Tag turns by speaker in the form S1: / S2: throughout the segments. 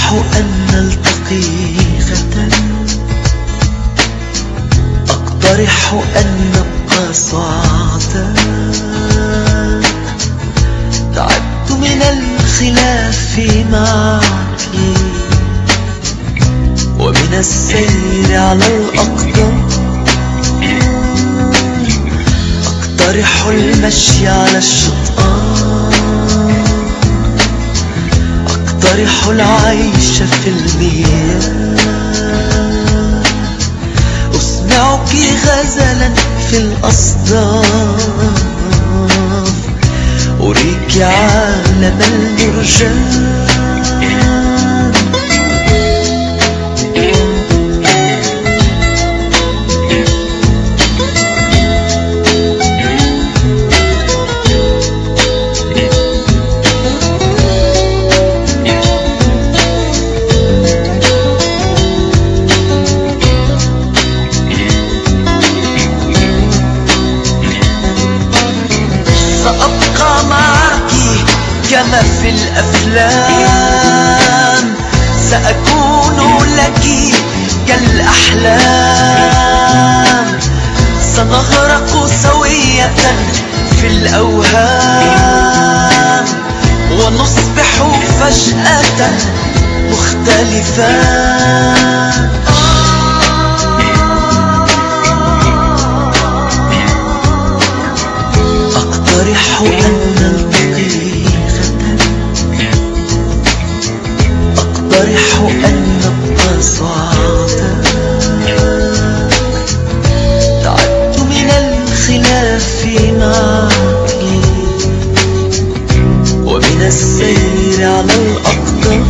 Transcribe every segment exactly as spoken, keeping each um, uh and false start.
S1: أقترح أن نلتقي غدا، أقترح أن نبقى سعداء. تعبت من الخلاف معك ومن السير على الأقدام. أقترح المشي على الشطآن، أقترح العيش في المياه. أسمعك غزلا في الأصداف، أريك عالم المرجان. سأبقى معك كما في الأفلام، سأكون لك كالأحلام. سنغرق سوية في الأوهام، ونصبح فجأة مختلفان. أقترح أن نلتقي غدا، أقترح أن نبقى سعداء. تعبت من الخلاف معك ومن السير على الأقدام.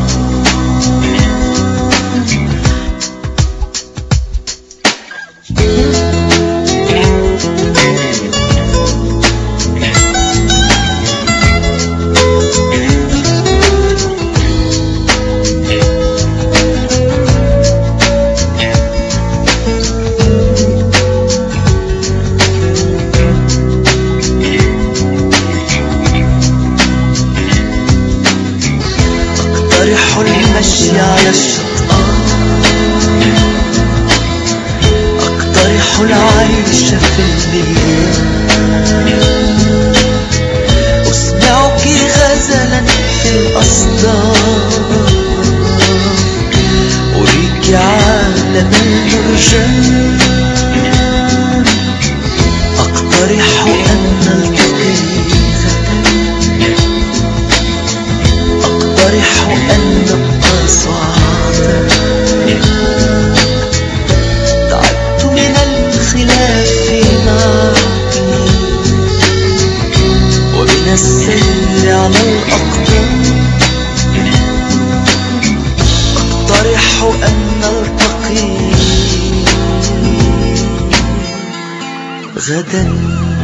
S1: أقترح المشي على الشطآن، أقترح العيش في المياه. أسمعك غزلا في الأصداف، أريك عالم المرجان. أقترح أن نلتقي غدا، أقترح أن نبقى سعداء. تعبت من الخلاف معك ومن السير على الأقدام. أقترح أن نلتقي غدا.